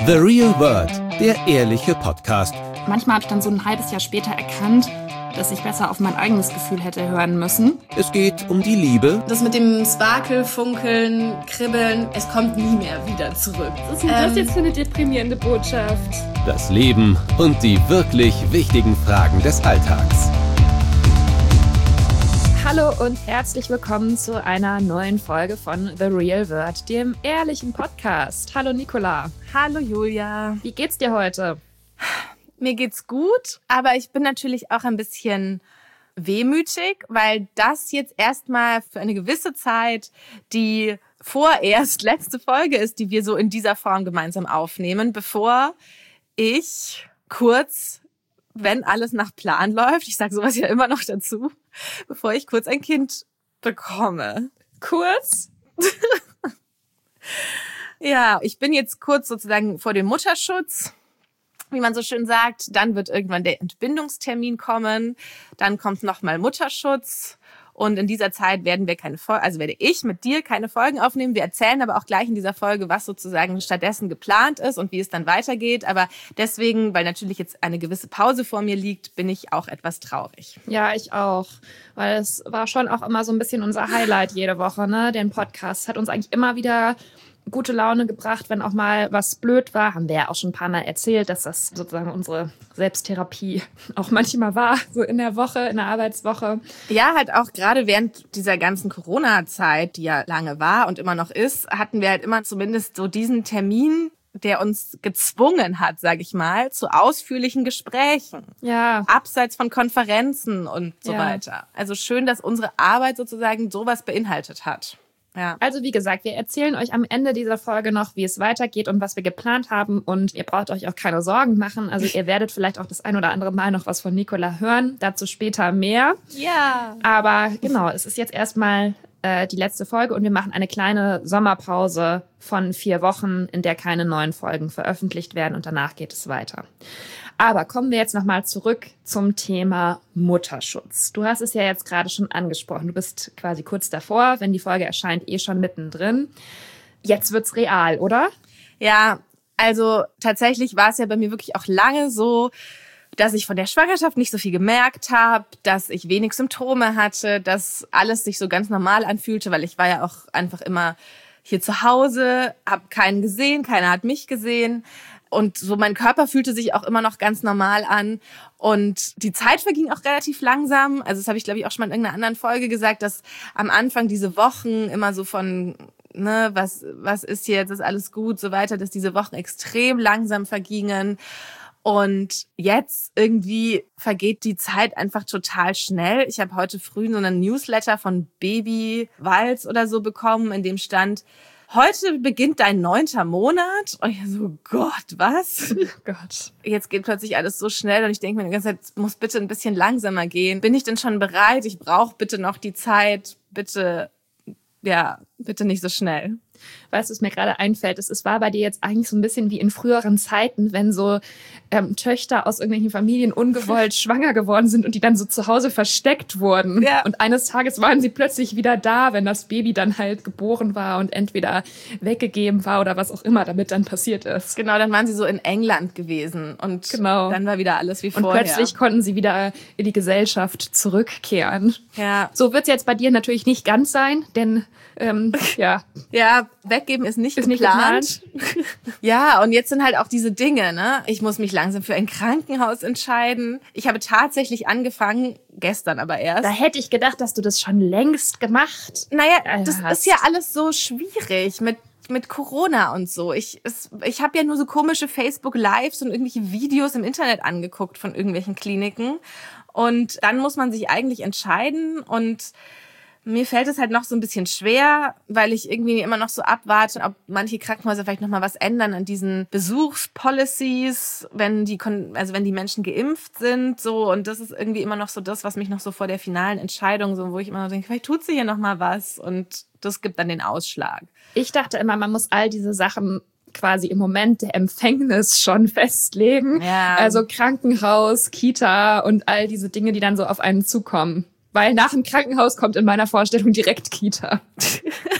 The Real World, der ehrliche Podcast. Manchmal habe ich dann so ein halbes Jahr später erkannt, dass ich besser auf mein eigenes Gefühl hätte hören müssen. Es geht um die Liebe. Das mit dem Sparkel, Funkeln, Kribbeln, es kommt nie mehr wieder zurück. Was ist denn das jetzt für eine deprimierende Botschaft? Das Leben und die wirklich wichtigen Fragen des Alltags. Hallo und herzlich willkommen zu einer neuen Folge von The Real World, dem ehrlichen Podcast. Hallo Nicola. Hallo Julia. Wie geht's dir heute? Mir geht's gut, aber ich bin natürlich auch ein bisschen wehmütig, weil das jetzt erstmal für eine gewisse Zeit die vorerst letzte Folge ist, die wir so in dieser Form gemeinsam aufnehmen, bevor ich kurz, wenn alles nach Plan läuft, ich sage sowas ja immer noch dazu, bevor ich kurz ein Kind bekomme. Kurz? Ja, ich bin jetzt kurz sozusagen vor dem Mutterschutz, wie man so schön sagt. Dann wird irgendwann der Entbindungstermin kommen. Dann kommt nochmal Mutterschutz. Und in dieser Zeit werde ich mit dir keine Folgen aufnehmen. Wir erzählen aber auch gleich in dieser Folge, was sozusagen stattdessen geplant ist und wie es dann weitergeht. Aber deswegen, weil natürlich jetzt eine gewisse Pause vor mir liegt, bin ich auch etwas traurig. Ja, ich auch. Weil es war schon auch immer so ein bisschen unser Highlight jede Woche, ne? Den Podcast hat uns eigentlich immer wieder gute Laune gebracht, wenn auch mal was blöd war. Haben wir ja auch schon ein paar Mal erzählt, dass das sozusagen unsere Selbsttherapie auch manchmal war, so in der Woche, in der Arbeitswoche. Ja, halt auch gerade während dieser ganzen Corona-Zeit, die ja lange war und immer noch ist, hatten wir halt immer zumindest so diesen Termin, der uns gezwungen hat, sage ich mal, zu ausführlichen Gesprächen. Ja. Abseits von Konferenzen und so weiter. Also schön, dass unsere Arbeit sozusagen sowas beinhaltet hat. Ja. Also wie gesagt, wir erzählen euch am Ende dieser Folge noch, wie es weitergeht und was wir geplant haben. Und ihr braucht euch auch keine Sorgen machen. Also ihr werdet vielleicht auch das ein oder andere Mal noch was von Nicola hören. Dazu später mehr. Ja. Aber genau, es ist jetzt erstmal die letzte Folge und wir machen eine kleine Sommerpause von 4 Wochen, in der keine neuen Folgen veröffentlicht werden und danach geht es weiter. Aber kommen wir jetzt nochmal zurück zum Thema Mutterschutz. Du hast es ja jetzt gerade schon angesprochen. Du bist quasi kurz davor, wenn die Folge erscheint, schon mittendrin. Jetzt wird's real, oder? Ja, also tatsächlich war es ja bei mir wirklich auch lange so, dass ich von der Schwangerschaft nicht so viel gemerkt habe, dass ich wenig Symptome hatte, dass alles sich so ganz normal anfühlte, weil ich war ja auch einfach immer hier zu Hause, habe keinen gesehen, keiner hat mich gesehen. Und so mein Körper fühlte sich auch immer noch ganz normal an. Und die Zeit verging auch relativ langsam. Also das habe ich, glaube ich, auch schon mal in irgendeiner anderen Folge gesagt, dass am Anfang diese Wochen immer so von, ne, was ist jetzt, ist alles gut, so weiter, dass diese Wochen extrem langsam vergingen. Und jetzt irgendwie vergeht die Zeit einfach total schnell. Ich habe heute früh so einen Newsletter von Baby Walz oder so bekommen, in dem stand: Heute beginnt dein 9. Monat. Und ich so, Gott, was? Oh Gott. Jetzt geht plötzlich alles so schnell und ich denke mir die ganze Zeit, es muss bitte ein bisschen langsamer gehen. Bin ich denn schon bereit? Ich brauche bitte noch die Zeit. Bitte nicht so schnell. Weißt du, was mir gerade einfällt, es war bei dir jetzt eigentlich so ein bisschen wie in früheren Zeiten, wenn so Töchter aus irgendwelchen Familien ungewollt schwanger geworden sind und die dann so zu Hause versteckt wurden. Ja. Und eines Tages waren sie plötzlich wieder da, wenn das Baby dann halt geboren war und entweder weggegeben war oder was auch immer damit dann passiert ist. Genau, dann waren sie so in England gewesen und Genau. Dann war wieder alles wie Und vorher. plötzlich konnten sie wieder in die Gesellschaft zurückkehren. Ja. So wird es jetzt bei dir natürlich nicht ganz sein, denn Ja, weggeben ist nicht nicht geplant. Ja, und jetzt sind halt auch diese Dinge, ne? Ich muss mich langsam für ein Krankenhaus entscheiden. Ich habe tatsächlich angefangen, gestern aber erst. Da hätte ich gedacht, dass du das schon längst gemacht Naja, hast. das ist ja alles so schwierig mit Corona und so. Ich habe ja nur so komische Facebook-Lives und irgendwelche Videos im Internet angeguckt von irgendwelchen Kliniken. Und dann muss man sich eigentlich entscheiden und mir fällt es halt noch so ein bisschen schwer, weil ich irgendwie immer noch so abwarte, ob manche Krankenhäuser vielleicht noch mal was ändern an diesen Besuchspolicies, wenn die Menschen geimpft sind, so. Und das ist irgendwie immer noch so das, was mich noch so vor der finalen Entscheidung, so, wo ich immer noch denke, vielleicht tut sie hier noch mal was. Und das gibt dann den Ausschlag. Ich dachte immer, man muss all diese Sachen quasi im Moment der Empfängnis schon festlegen. Ja. Also Krankenhaus, Kita und all diese Dinge, die dann so auf einen zukommen. Weil nach dem Krankenhaus kommt in meiner Vorstellung direkt Kita.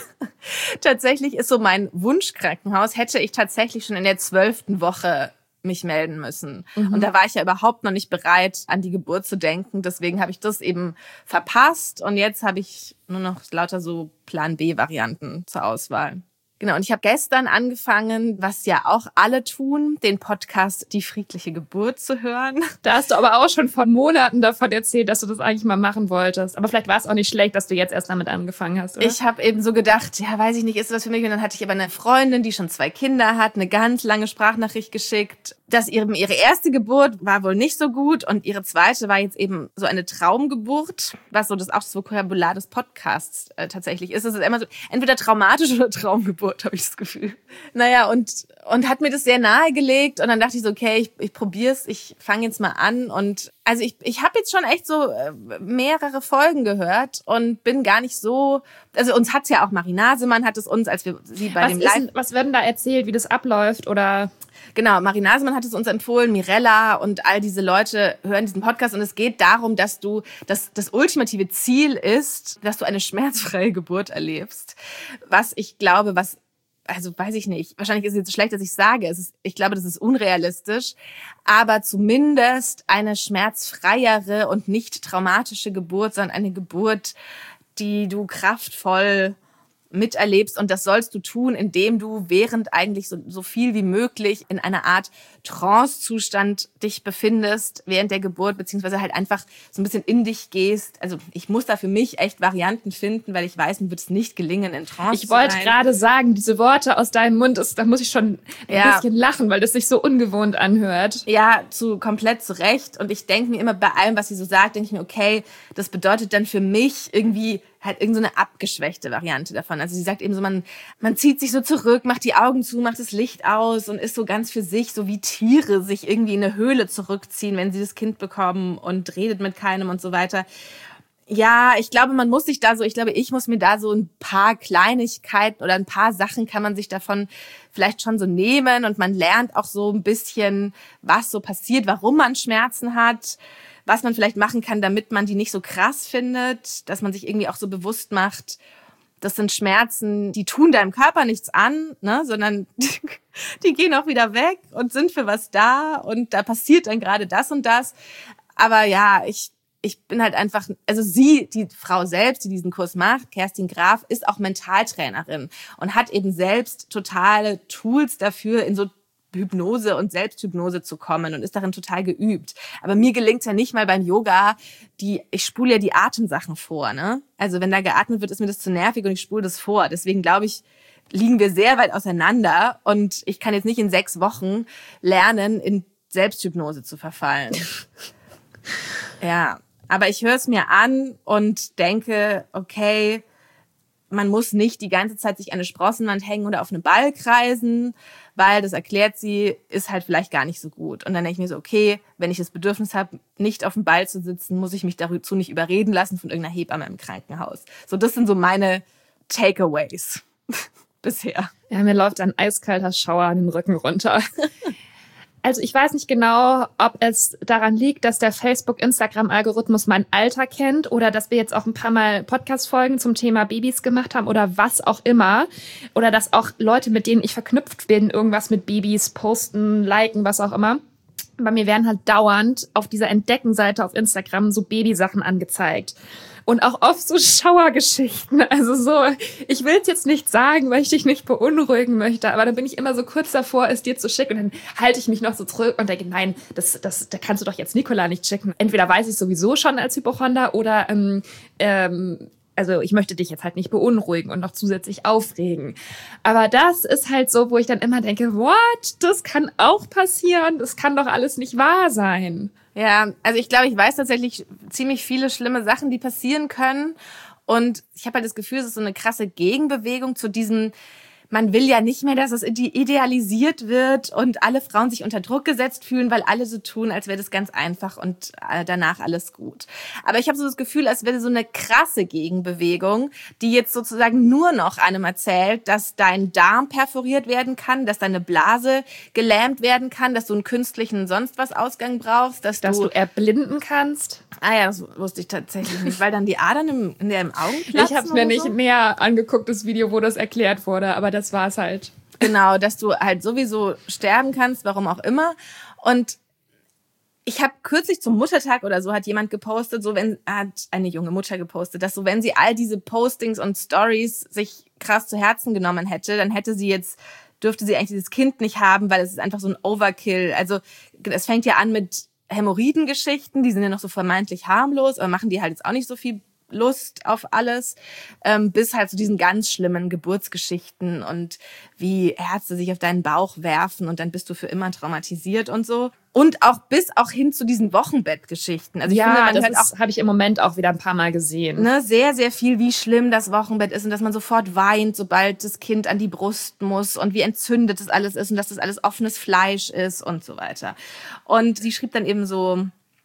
Tatsächlich ist so mein Wunschkrankenhaus, hätte ich tatsächlich schon in der 12. Woche mich melden müssen. Und da war ich ja überhaupt noch nicht bereit, an die Geburt zu denken. Deswegen habe ich das eben verpasst. Und jetzt habe ich nur noch lauter so Plan-B-Varianten zur Auswahl. Genau, und ich habe gestern angefangen, was ja auch alle tun, den Podcast Die friedliche Geburt zu hören. Da hast du aber auch schon vor Monaten davon erzählt, dass du das eigentlich mal machen wolltest. Aber vielleicht war es auch nicht schlecht, dass du jetzt erst damit angefangen hast, oder? Ich habe eben so gedacht, ja, weiß ich nicht, ist das für mich? Und dann hatte ich aber eine Freundin, die schon 2 Kinder hat, eine ganz lange Sprachnachricht geschickt, dass ihre erste Geburt war wohl nicht so gut und ihre zweite war jetzt eben so eine Traumgeburt, was so auch das Vokabular des Podcasts tatsächlich ist. Es ist immer so, entweder traumatisch oder Traumgeburt, habe ich das Gefühl. Naja, und hat mir das sehr nahegelegt und dann dachte ich so, okay, ich probier's, ich fange jetzt mal an und also ich habe jetzt schon echt so mehrere Folgen gehört und bin gar nicht so, also uns hat's ja auch Marie Nasemann hat es uns, als wir sie bei dem Live... Was wird denn da erzählt, wie das abläuft oder... Genau, Marie Nasemann hat es uns empfohlen, Mirella und all diese Leute hören diesen Podcast und es geht darum, dass das ultimative Ziel ist, dass du eine schmerzfreie Geburt erlebst. Was ich glaube, also weiß ich nicht, wahrscheinlich ist es jetzt schlecht, dass ich sage, ich glaube, das ist unrealistisch, aber zumindest eine schmerzfreiere und nicht traumatische Geburt, sondern eine Geburt, die du kraftvoll miterlebst und das sollst du tun, indem du während eigentlich so viel wie möglich in einer Art Trance-Zustand dich befindest während der Geburt, beziehungsweise halt einfach so ein bisschen in dich gehst. Also ich muss da für mich echt Varianten finden, weil ich weiß, mir wird es nicht gelingen, in Trance zu sein. Ich wollte gerade sagen, diese Worte aus deinem Mund, da muss ich schon ein bisschen lachen, weil das sich so ungewohnt anhört. Ja, komplett zu Recht. Und ich denke mir immer bei allem, was sie so sagt, denke ich mir, okay, das bedeutet dann für mich irgendwie halt irgend so eine abgeschwächte Variante davon. Also sie sagt eben so, man zieht sich so zurück, macht die Augen zu, macht das Licht aus und ist so ganz für sich, so wie Tiere sich irgendwie in eine Höhle zurückziehen, wenn sie das Kind bekommen und redet mit keinem und so weiter. Ja, ich glaube, ich muss mir da so ein paar Kleinigkeiten oder ein paar Sachen kann man sich davon vielleicht schon so nehmen und man lernt auch so ein bisschen, was so passiert, warum man Schmerzen hat, was man vielleicht machen kann, damit man die nicht so krass findet, dass man sich irgendwie auch so bewusst macht, das sind Schmerzen, die tun deinem Körper nichts an, ne, sondern die gehen auch wieder weg und sind für was da und da passiert dann gerade das und das. Aber ja, ich bin halt einfach, also die Frau selbst, die diesen Kurs macht, Kerstin Graf, ist auch Mentaltrainerin und hat eben selbst totale Tools dafür, in so Hypnose und Selbsthypnose zu kommen und ist darin total geübt. Aber mir gelingt's ja nicht mal beim Yoga, ich spule ja die Atemsachen vor, ne? Also wenn da geatmet wird, ist mir das zu nervig und ich spule das vor. Deswegen glaube ich, liegen wir sehr weit auseinander und ich kann jetzt nicht in 6 Wochen lernen, in Selbsthypnose zu verfallen. Ja, aber ich höre es mir an und denke, okay, man muss nicht die ganze Zeit sich an eine Sprossenwand hängen oder auf eine Ball kreisen, weil, das erklärt sie, ist halt vielleicht gar nicht so gut. Und dann denke ich mir so, okay, wenn ich das Bedürfnis habe, nicht auf dem Ball zu sitzen, muss ich mich dazu nicht überreden lassen von irgendeiner Hebamme im Krankenhaus. So, das sind so meine Takeaways bisher. Ja, mir läuft ein eiskalter Schauer an den Rücken runter. Also ich weiß nicht genau, ob es daran liegt, dass der Facebook-Instagram-Algorithmus mein Alter kennt oder dass wir jetzt auch ein paar Mal Podcast-Folgen zum Thema Babys gemacht haben oder was auch immer. Oder dass auch Leute, mit denen ich verknüpft bin, irgendwas mit Babys posten, liken, was auch immer. Bei mir werden halt dauernd auf dieser Entdecken-Seite auf Instagram so Babysachen angezeigt. Und auch oft so Schauergeschichten. Also so, ich will es jetzt nicht sagen, weil ich dich nicht beunruhigen möchte, aber dann bin ich immer so kurz davor, es dir zu schicken. Und dann halte ich mich noch so zurück und denke, nein, da kannst du doch jetzt Nicola nicht schicken. Entweder weiß ich sowieso schon als Hypochonder oder also ich möchte dich jetzt halt nicht beunruhigen und noch zusätzlich aufregen. Aber das ist halt so, wo ich dann immer denke, what? Das kann auch passieren? Das kann doch alles nicht wahr sein. Ja, also ich glaube, ich weiß tatsächlich ziemlich viele schlimme Sachen, die passieren können. Und ich habe halt das Gefühl, es ist so eine krasse Gegenbewegung zu diesem, man will ja nicht mehr, dass es idealisiert wird und alle Frauen sich unter Druck gesetzt fühlen, weil alle so tun, als wäre das ganz einfach und danach alles gut. Aber ich habe so das Gefühl, als wäre so eine krasse Gegenbewegung, die jetzt sozusagen nur noch einem erzählt, dass dein Darm perforiert werden kann, dass deine Blase gelähmt werden kann, dass du einen künstlichen sonst was Ausgang brauchst, dass du erblinden kannst. Ah ja, das wusste ich tatsächlich nicht, weil dann die Adern im Augen platzen. Ich habe es mir nicht näher angeguckt, das Video, wo das erklärt wurde, aber das war es halt. Genau, dass du halt sowieso sterben kannst, warum auch immer. Und ich habe kürzlich zum Muttertag oder so hat jemand gepostet, hat eine junge Mutter gepostet, dass so wenn sie all diese Postings und Stories sich krass zu Herzen genommen hätte, dann dürfte sie eigentlich dieses Kind nicht haben, weil es ist einfach so ein Overkill. Also es fängt ja an mit Hämorrhoidengeschichten, die sind ja noch so vermeintlich harmlos, aber machen die halt jetzt auch nicht so viel Lust auf alles, bis halt zu diesen ganz schlimmen Geburtsgeschichten und wie Ärzte sich auf deinen Bauch werfen und dann bist du für immer traumatisiert und so. Und auch bis hin zu diesen Wochenbettgeschichten. Also ich finde, man hört auch, habe ich im Moment auch wieder ein paar Mal gesehen. Ne, sehr, sehr viel, wie schlimm das Wochenbett ist und dass man sofort weint, sobald das Kind an die Brust muss und wie entzündet das alles ist und dass das alles offenes Fleisch ist und so weiter. Und sie schrieb dann eben so,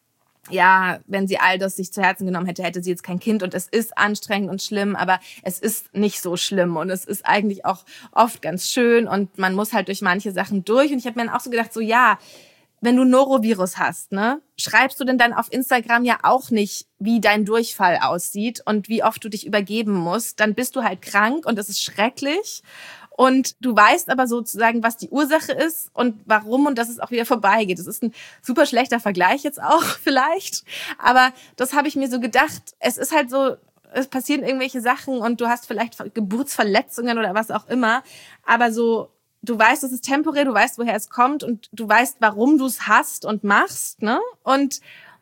ja, wenn sie all das sich zu Herzen genommen hätte, hätte sie jetzt kein Kind und es ist anstrengend und schlimm, aber es ist nicht so schlimm und es ist eigentlich auch oft ganz schön und man muss halt durch manche Sachen durch und ich habe mir dann auch so gedacht, so ja, wenn du Norovirus hast, ne, schreibst du denn dann auf Instagram ja auch nicht, wie dein Durchfall aussieht und wie oft du dich übergeben musst, dann bist du halt krank und das ist schrecklich. Und du weißt aber sozusagen, was die Ursache ist und warum und dass es auch wieder vorbeigeht. Das ist ein super schlechter Vergleich jetzt auch vielleicht. Aber das habe ich mir so gedacht. Es ist halt so, es passieren irgendwelche Sachen und du hast vielleicht Geburtsverletzungen oder was auch immer. Aber so, du weißt, es ist temporär, du weißt, woher es kommt und du weißt, warum du es hast und machst, ne? Und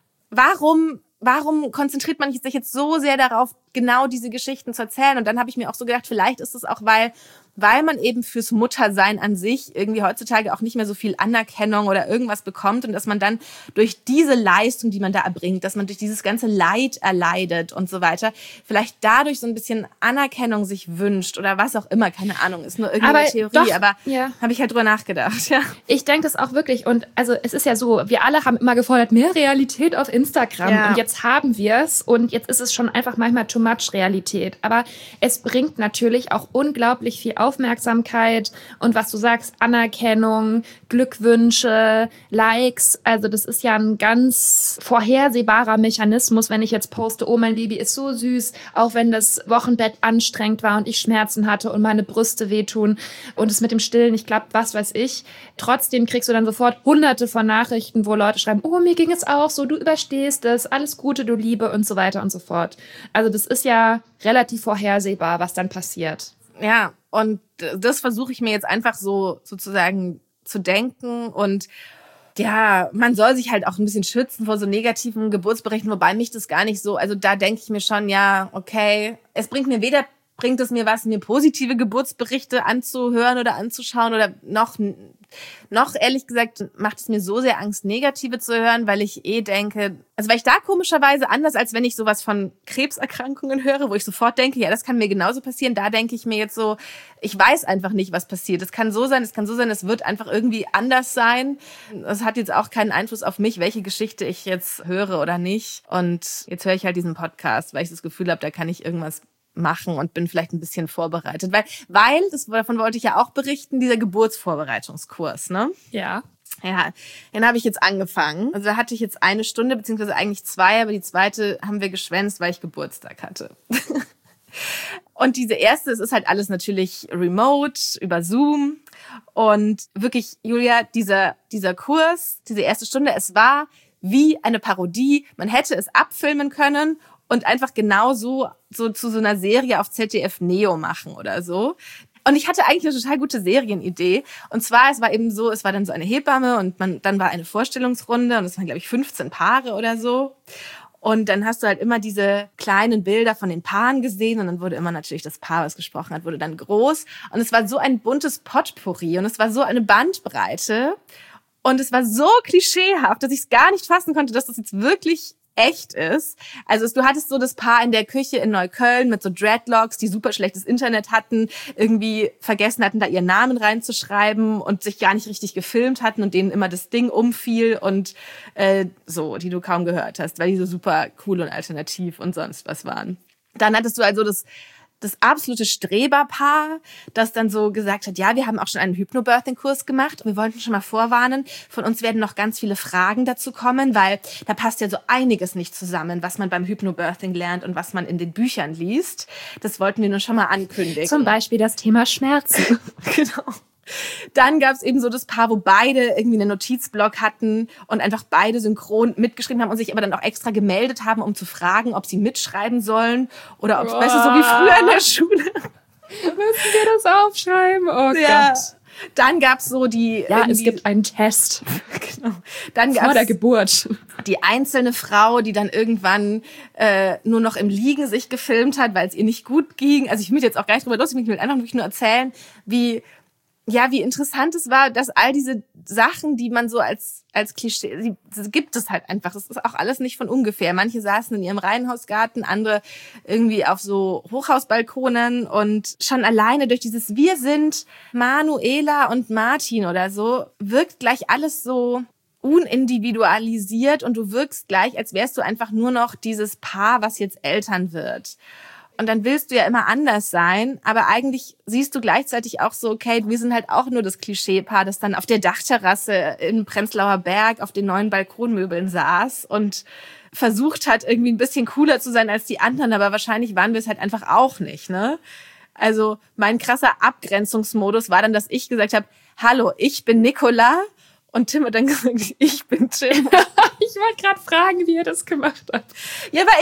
warum konzentriert man sich jetzt so sehr darauf, genau diese Geschichten zu erzählen? Und dann habe ich mir auch so gedacht, vielleicht ist es auch, weil man eben fürs Muttersein an sich irgendwie heutzutage auch nicht mehr so viel Anerkennung oder irgendwas bekommt und dass man dann durch diese Leistung, die man da erbringt, dass man durch dieses ganze Leid erleidet und so weiter, vielleicht dadurch so ein bisschen Anerkennung sich wünscht oder was auch immer, keine Ahnung, ist nur irgendeine Theorie, aber habe ich halt drüber nachgedacht, ja. Ich denke das auch wirklich und also es ist ja so, wir alle haben immer gefordert, mehr Realität auf Instagram und jetzt haben wir es und jetzt ist es schon einfach manchmal too much Realität, aber es bringt natürlich auch unglaublich viel Aufmerksamkeit und was du sagst, Anerkennung, Glückwünsche, Likes, also das ist ja ein ganz vorhersehbarer Mechanismus, wenn ich jetzt poste, oh, mein Baby ist so süß, auch wenn das Wochenbett anstrengend war und ich Schmerzen hatte und meine Brüste wehtun und es mit dem Stillen nicht klappt, was weiß ich. Trotzdem kriegst du dann sofort hunderte von Nachrichten, wo Leute schreiben, oh, mir ging es auch so, du überstehst es, alles Gute, du Liebe und so weiter und so fort. Also das ist ja relativ vorhersehbar, was dann passiert. Ja, und das versuche ich mir jetzt einfach so sozusagen zu denken und ja, man soll sich halt auch ein bisschen schützen vor so negativen Geburtsberichten, wobei mich das gar nicht so, also da denke ich mir schon, ja, okay, bringt es mir was, mir positive Geburtsberichte anzuhören oder anzuschauen oder noch ehrlich gesagt macht es mir so sehr Angst, negative zu hören, weil ich denke, also weil ich da komischerweise anders, als wenn ich sowas von Krebserkrankungen höre, wo ich sofort denke, ja, das kann mir genauso passieren, da denke ich mir jetzt so, ich weiß einfach nicht, was passiert. Es kann so sein, es wird einfach irgendwie anders sein. Es hat jetzt auch keinen Einfluss auf mich, welche Geschichte ich jetzt höre oder nicht. Und jetzt höre ich halt diesen Podcast, weil ich das Gefühl habe, da kann ich irgendwas machen und bin vielleicht ein bisschen vorbereitet. Weil, davon wollte ich ja auch berichten, dieser Geburtsvorbereitungskurs, ne? Ja. Ja, den habe ich jetzt angefangen. Also da hatte ich jetzt 1 Stunde, beziehungsweise eigentlich 2, aber die 2. haben wir geschwänzt, weil ich Geburtstag hatte. Und diese erste, es ist halt alles natürlich remote, über Zoom. Und wirklich, Julia, dieser Kurs, diese 1. Stunde, es war wie eine Parodie. Man hätte es abfilmen können und einfach genau so zu so einer Serie auf ZDF Neo machen oder so. Und ich hatte eigentlich eine total gute Serienidee. Und zwar, es war dann so eine Hebamme und dann war eine Vorstellungsrunde und es waren, glaube ich, 15 Paare oder so. Und dann hast du halt immer diese kleinen Bilder von den Paaren gesehen und dann wurde immer natürlich das Paar, was gesprochen hat, wurde dann groß. Und es war so ein buntes Potpourri und es war so eine Bandbreite. Und es war so klischeehaft, dass ich es gar nicht fassen konnte, dass das jetzt wirklich echt ist. Also du hattest so das Paar in der Küche in Neukölln mit so Dreadlocks, die super schlechtes Internet hatten, irgendwie vergessen hatten, da ihren Namen reinzuschreiben und sich gar nicht richtig gefilmt hatten und denen immer das Ding umfiel und so, die du kaum gehört hast, weil die so super cool und alternativ und sonst was waren. Dann hattest du also das absolute Streberpaar, das dann so gesagt hat, ja, wir haben auch schon einen Hypnobirthing-Kurs gemacht und wir wollten schon mal vorwarnen, von uns werden noch ganz viele Fragen dazu kommen, weil da passt ja so einiges nicht zusammen, was man beim Hypnobirthing lernt und was man in den Büchern liest. Das wollten wir nur schon mal ankündigen. Zum Beispiel das Thema Schmerzen. Genau. Dann gab es eben so das Paar, wo beide irgendwie einen Notizblock hatten und einfach beide synchron mitgeschrieben haben und sich aber dann auch extra gemeldet haben, um zu fragen, ob sie mitschreiben sollen oder ob es besser so wie früher in der Schule. Müssen wir das aufschreiben? Oh Gott. Dann gab's so die... Ja, es gibt einen Test. Genau. Dann gab's vor der Geburt. Die einzelne Frau, die dann irgendwann nur noch im Liegen sich gefilmt hat, weil es ihr nicht gut ging. Also ich will jetzt auch gar nicht drüber lustig, ich will einfach wirklich nur erzählen, wie interessant es war, dass all diese Sachen, die man so als Klischee, das gibt es halt einfach. Das ist auch alles nicht von ungefähr. Manche saßen in ihrem Reihenhausgarten, andere irgendwie auf so Hochhausbalkonen und schon alleine durch dieses Wir sind Manuela und Martin oder so, wirkt gleich alles so unindividualisiert und du wirkst gleich, als wärst du einfach nur noch dieses Paar, was jetzt Eltern wird. Und dann willst du ja immer anders sein, aber eigentlich siehst du gleichzeitig auch so, okay, wir sind halt auch nur das Klischeepaar, das dann auf der Dachterrasse in Prenzlauer Berg auf den neuen Balkonmöbeln saß und versucht hat, irgendwie ein bisschen cooler zu sein als die anderen, aber wahrscheinlich waren wir es halt einfach auch nicht, ne? Also mein krasser Abgrenzungsmodus war dann, dass ich gesagt habe, hallo, ich bin Nicola. Und Tim hat dann gesagt, ich bin Tim. Ich wollte gerade fragen, wie er das gemacht hat. Ja, weil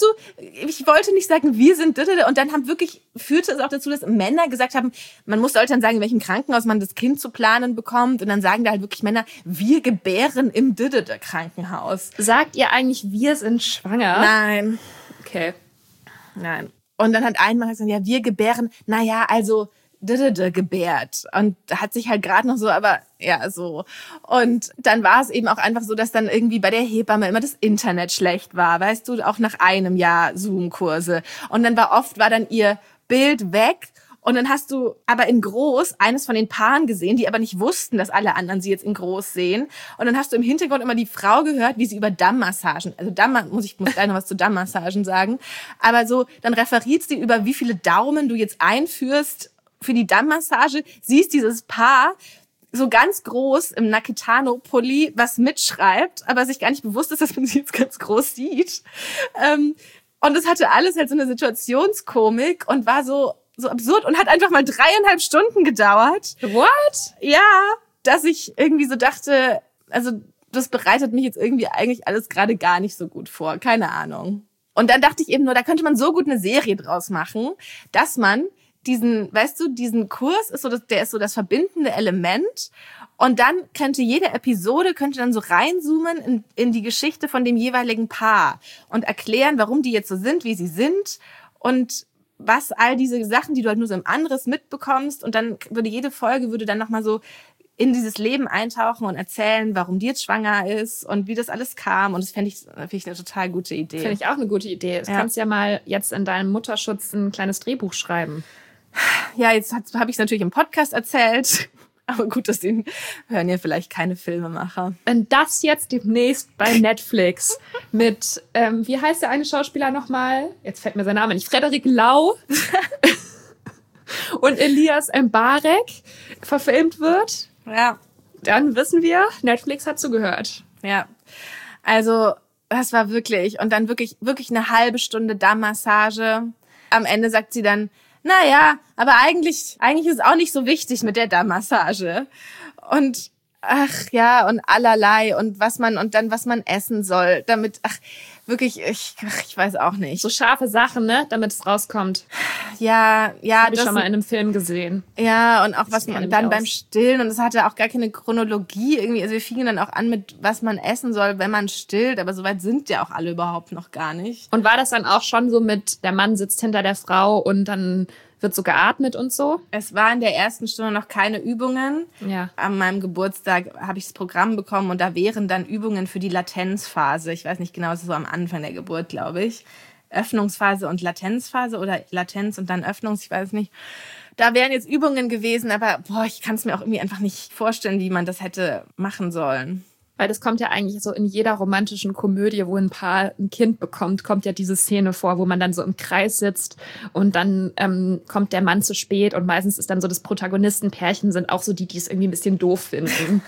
ich wollte nicht sagen, wir sind und dann führte es auch dazu, dass Männer gesagt haben, sollte dann sagen, in welchem Krankenhaus man das Kind zu planen bekommt. Und dann sagen da halt wirklich Männer, wir gebären im Krankenhaus. Sagt ihr eigentlich, wir sind schwanger? Nein. Okay. Nein. Und dann hat ein Mann gesagt, ja, wir gebären, also gebärt. Und da hat sich halt gerade noch so, aber ja, so. Und dann war es eben auch einfach so, dass dann irgendwie bei der Hebamme immer das Internet schlecht war, weißt du, auch nach einem Jahr Zoom-Kurse. Und dann war dann ihr Bild weg. Und dann hast du aber in groß eines von den Paaren gesehen, die aber nicht wussten, dass alle anderen sie jetzt in groß sehen. Und dann hast du im Hintergrund immer die Frau gehört, wie sie über Dammmassagen, also ich muss gleich noch was zu Dammmassagen sagen, aber so, dann referiert sie über, wie viele Daumen du jetzt einführst für die Dammmassage, siehst dieses Paar so ganz groß im Nakitano-Pulli was mitschreibt, aber sich gar nicht bewusst ist, dass man sie jetzt ganz groß sieht. Und es hatte alles halt so eine Situationskomik und war so absurd und hat einfach mal 3,5 Stunden gedauert. What? Ja, dass ich irgendwie so dachte, also das bereitet mich jetzt irgendwie eigentlich alles gerade gar nicht so gut vor. Keine Ahnung. Und dann dachte ich eben nur, da könnte man so gut eine Serie draus machen, dass man diesen Kurs der ist so das verbindende Element. Und dann könnte jede Episode dann so reinzoomen in die Geschichte von dem jeweiligen Paar und erklären, warum die jetzt so sind, wie sie sind und was all diese Sachen, die du halt nur so im Anderes mitbekommst. Und dann jede Folge dann nochmal so in dieses Leben eintauchen und erzählen, warum die jetzt schwanger ist und wie das alles kam. Und das finde ich eine total gute Idee. Finde ich auch eine gute Idee. Du kannst ja mal jetzt in deinem Mutterschutz ein kleines Drehbuch schreiben. Ja, jetzt habe ich es natürlich im Podcast erzählt. Aber gut, das hören ja vielleicht keine Filmemacher. Wenn das jetzt demnächst bei Netflix mit, wie heißt der eine Schauspieler nochmal? Jetzt fällt mir sein Name nicht. Frederik Lau und Elias Mbarek verfilmt wird, ja, dann wissen wir, Netflix hat zugehört. Ja, also das war wirklich, und dann wirklich eine halbe Stunde Dammmassage. Am Ende sagt sie dann, naja, aber eigentlich ist es auch nicht so wichtig mit der Dammmassage. Und ach ja, und allerlei und was man essen soll, damit, wirklich, ich weiß auch nicht. So scharfe Sachen, ne, damit es rauskommt. Ja, das habe ich schon mal in einem Film gesehen. Ja, und auch was man dann beim Stillen, und es hatte auch gar keine Chronologie irgendwie, also wir fingen dann auch an mit, was man essen soll, wenn man stillt, aber soweit sind ja auch alle überhaupt noch gar nicht. Und war das dann auch schon so mit, der Mann sitzt hinter der Frau und dann Wird so geatmet und so? Es war in der ersten Stunde noch keine Übungen. Ja. An meinem Geburtstag habe ich das Programm bekommen und da wären dann Übungen für die Latenzphase. Ich weiß nicht genau, es ist so am Anfang der Geburt, glaube ich. Öffnungsphase und Latenzphase oder Latenz und dann Öffnungs, ich weiß nicht. Da wären jetzt Übungen gewesen, aber ich kann es mir auch irgendwie einfach nicht vorstellen, wie man das hätte machen sollen. Weil das kommt ja eigentlich so in jeder romantischen Komödie, wo ein Paar ein Kind bekommt, kommt ja diese Szene vor, wo man dann so im Kreis sitzt und dann kommt der Mann zu spät und meistens ist dann so das Protagonistenpärchen sind auch so die es irgendwie ein bisschen doof finden.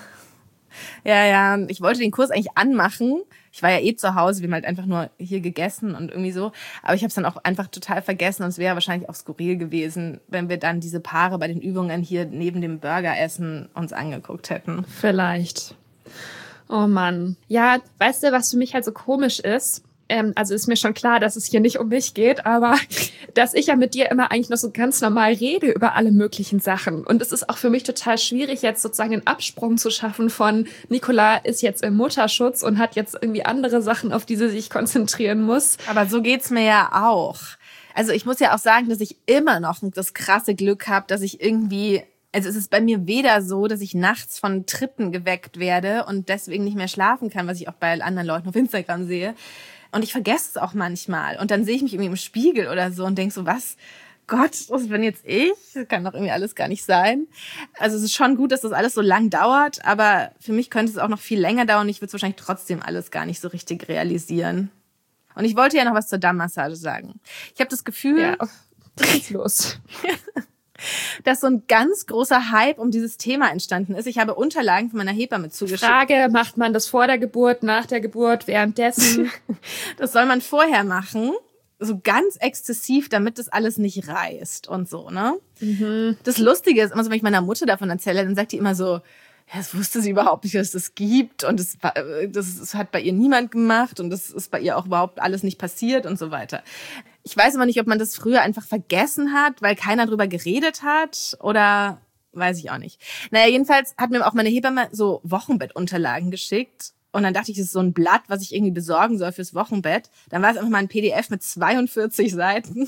Ja, ich wollte den Kurs eigentlich anmachen. Ich war ja zu Hause, wir haben halt einfach nur hier gegessen und irgendwie so. Aber ich habe es dann auch einfach total vergessen und es wäre wahrscheinlich auch skurril gewesen, wenn wir dann diese Paare bei den Übungen hier neben dem Burgeressen uns angeguckt hätten. Vielleicht. Oh Mann. Ja, weißt du, was für mich halt so komisch ist? Also ist mir schon klar, dass es hier nicht um mich geht, aber dass ich ja mit dir immer eigentlich noch so ganz normal rede über alle möglichen Sachen. Und es ist auch für mich total schwierig, jetzt sozusagen den Absprung zu schaffen von Nicola ist jetzt im Mutterschutz und hat jetzt irgendwie andere Sachen, auf die sie sich konzentrieren muss. Aber so geht's mir ja auch. Also ich muss ja auch sagen, dass ich immer noch das krasse Glück habe, dass ich irgendwie... Also es ist bei mir weder so, dass ich nachts von Tritten geweckt werde und deswegen nicht mehr schlafen kann, was ich auch bei anderen Leuten auf Instagram sehe. Und ich vergesse es auch manchmal. Und dann sehe ich mich irgendwie im Spiegel oder so und denke so, was? Gott, was bin jetzt ich? Das kann doch irgendwie alles gar nicht sein. Also es ist schon gut, dass das alles so lang dauert, aber für mich könnte es auch noch viel länger dauern. Ich würde es wahrscheinlich trotzdem alles gar nicht so richtig realisieren. Und ich wollte ja noch was zur Dammmassage sagen. Ich habe das Gefühl... Ja, was ist los? Dass so ein ganz großer Hype um dieses Thema entstanden ist. Ich habe Unterlagen von meiner Hebamme zugeschickt. Frage, macht man das vor der Geburt, nach der Geburt, währenddessen? Das soll man vorher machen, so ganz exzessiv, damit das alles nicht reißt und so, ne? Mhm. Das Lustige ist immer so, wenn ich meiner Mutter davon erzähle, dann sagt die immer so, ja, das wusste sie überhaupt nicht, dass es das gibt und das hat bei ihr niemand gemacht und das ist bei ihr auch überhaupt alles nicht passiert und so weiter. Ich weiß aber nicht, ob man das früher einfach vergessen hat, weil keiner drüber geredet hat oder weiß ich auch nicht. Naja, jedenfalls hat mir auch meine Hebamme so Wochenbettunterlagen geschickt und dann dachte ich, das ist so ein Blatt, was ich irgendwie besorgen soll fürs Wochenbett. Dann war es einfach mal ein PDF mit 42 Seiten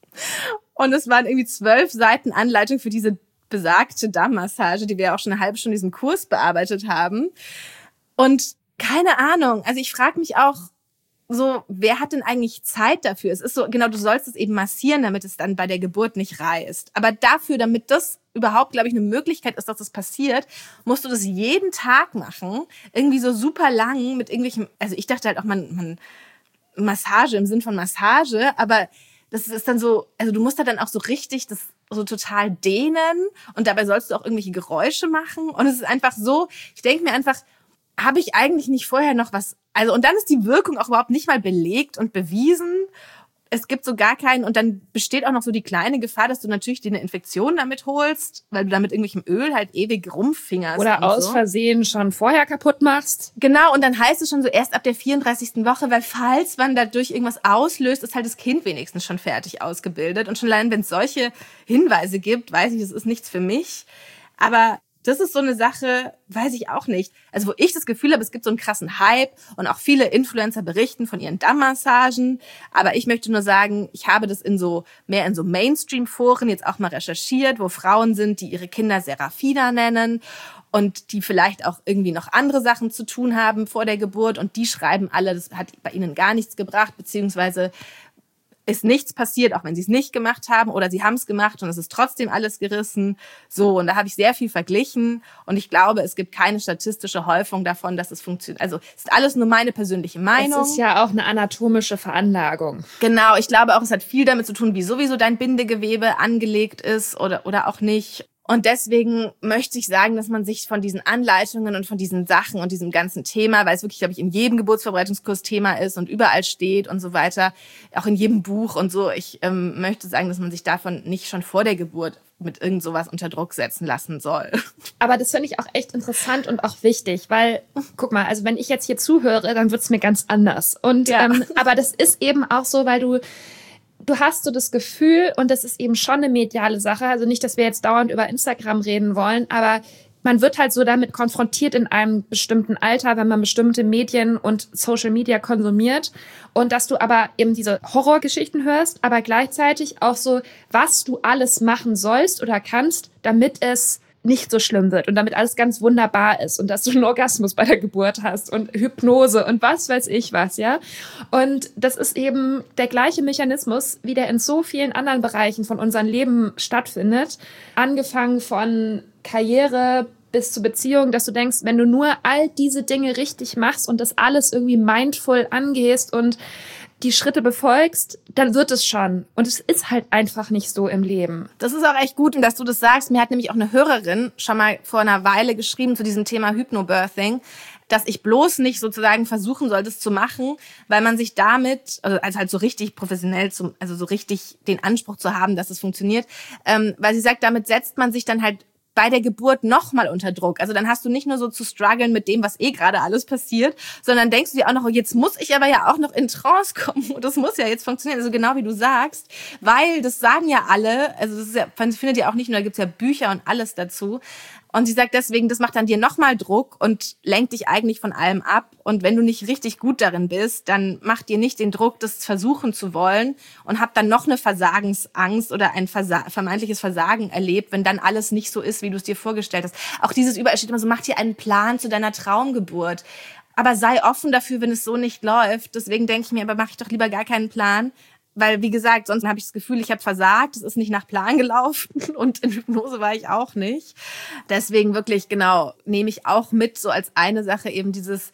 und es waren irgendwie 12 Seiten Anleitung für diese besagte Dammmassage, die wir auch schon eine halbe Stunde in diesem Kurs bearbeitet haben. Und keine Ahnung, also ich frage mich auch so, wer hat denn eigentlich Zeit dafür? Es ist so, genau, du sollst es eben massieren, damit es dann bei der Geburt nicht reißt. Aber dafür, damit das überhaupt, glaube ich, eine Möglichkeit ist, dass das passiert, musst du das jeden Tag machen. Irgendwie so super lang mit irgendwelchen, also ich dachte halt auch, man Massage im Sinn von Massage, aber das ist dann so, also du musst da dann auch so richtig das so total dehnen und dabei sollst du auch irgendwelche Geräusche machen und es ist einfach so, ich denke mir einfach, habe ich eigentlich nicht vorher noch was, also und dann ist die Wirkung auch überhaupt nicht mal belegt und bewiesen. Es gibt so gar keinen und dann besteht auch noch so die kleine Gefahr, dass du natürlich dir eine Infektion damit holst, weil du da mit irgendwelchem Öl halt ewig rumfingerst. Oder aus so. Versehen schon vorher kaputt machst. Genau, und dann heißt es schon so erst ab der 34. Woche, weil falls man dadurch irgendwas auslöst, ist halt das Kind wenigstens schon fertig ausgebildet. Und schon allein, wenn es solche Hinweise gibt, weiß ich, das ist nichts für mich. Aber das ist so eine Sache, weiß ich auch nicht. Also wo ich das Gefühl habe, es gibt so einen krassen Hype und auch viele Influencer berichten von ihren Dammmassagen. Aber ich möchte nur sagen, ich habe das mehr in so Mainstream-Foren jetzt auch mal recherchiert, wo Frauen sind, die ihre Kinder Serafina nennen und die vielleicht auch irgendwie noch andere Sachen zu tun haben vor der Geburt. Und die schreiben alle, das hat bei ihnen gar nichts gebracht, beziehungsweise ist nichts passiert, auch wenn sie es nicht gemacht haben oder sie haben es gemacht und es ist trotzdem alles gerissen. So, und da habe ich sehr viel verglichen und ich glaube, es gibt keine statistische Häufung davon, dass es funktioniert. Also es ist alles nur meine persönliche Meinung. Es ist ja auch eine anatomische Veranlagung. Genau, ich glaube auch, es hat viel damit zu tun, wie sowieso dein Bindegewebe angelegt ist oder auch nicht. Und deswegen möchte ich sagen, dass man sich von diesen Anleitungen und von diesen Sachen und diesem ganzen Thema, weil es wirklich, glaube ich, in jedem Geburtsvorbereitungskurs Thema ist und überall steht und so weiter, auch in jedem Buch und so, ich möchte sagen, dass man sich davon nicht schon vor der Geburt mit irgend sowas unter Druck setzen lassen soll. Aber das finde ich auch echt interessant und auch wichtig, weil, guck mal, also wenn ich jetzt hier zuhöre, dann wird's mir ganz anders. Und ja. Aber das ist eben auch so, weil du hast so das Gefühl, und das ist eben schon eine mediale Sache, also nicht, dass wir jetzt dauernd über Instagram reden wollen, aber man wird halt so damit konfrontiert in einem bestimmten Alter, wenn man bestimmte Medien und Social Media konsumiert. Und dass du aber eben diese Horrorgeschichten hörst, aber gleichzeitig auch so, was du alles machen sollst oder kannst, damit es nicht so schlimm wird und damit alles ganz wunderbar ist und dass du einen Orgasmus bei der Geburt hast und Hypnose und was weiß ich was, ja. Und das ist eben der gleiche Mechanismus, wie der in so vielen anderen Bereichen von unserem Leben stattfindet. Angefangen von Karriere bis zur Beziehung, dass du denkst, wenn du nur all diese Dinge richtig machst und das alles irgendwie mindful angehst und die Schritte befolgst, dann wird es schon. Und es ist halt einfach nicht so im Leben. Das ist auch echt gut, dass du das sagst. Mir hat nämlich auch eine Hörerin schon mal vor einer Weile geschrieben zu diesem Thema Hypnobirthing, dass ich bloß nicht sozusagen versuchen soll, das zu machen, weil man sich damit, also halt so richtig professionell, also so richtig den Anspruch zu haben, dass es funktioniert, weil sie sagt, damit setzt man sich dann halt bei der Geburt nochmal unter Druck. Also dann hast du nicht nur so zu strugglen mit dem, was gerade alles passiert, sondern denkst du dir auch noch, jetzt muss ich aber ja auch noch in Trance kommen und das muss ja jetzt funktionieren, also genau wie du sagst, weil das sagen ja alle, also das ist ja, findet ihr auch nicht nur, da gibt's ja Bücher und alles dazu. Und sie sagt deswegen, das macht dann dir nochmal Druck und lenkt dich eigentlich von allem ab. Und wenn du nicht richtig gut darin bist, dann mach dir nicht den Druck, das versuchen zu wollen und hab dann noch eine Versagensangst oder ein vermeintliches Versagen erlebt, wenn dann alles nicht so ist, wie du es dir vorgestellt hast. Auch dieses überall steht immer so, mach dir einen Plan zu deiner Traumgeburt. Aber sei offen dafür, wenn es so nicht läuft. Deswegen denke ich mir, aber mache ich doch lieber gar keinen Plan. Weil, wie gesagt, sonst habe ich das Gefühl, ich habe versagt, es ist nicht nach Plan gelaufen und in Hypnose war ich auch nicht. Deswegen wirklich, genau, nehme ich auch mit, so als eine Sache eben dieses